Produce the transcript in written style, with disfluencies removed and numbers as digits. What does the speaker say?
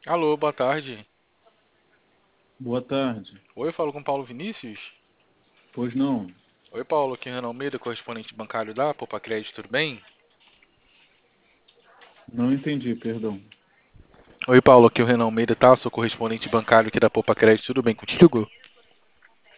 Alô, boa tarde. Boa tarde. Oi, eu falo com Paulo Vinícius. Pois não, Oi, Paulo, aqui é Renan Almeida, correspondente bancário da Poupa Crédito, tudo bem? não entendi, perdão. Oi, Paulo, aqui é o Renan Almeida, tá? Sou correspondente bancário aqui da Poupa Crédito, tudo bem contigo?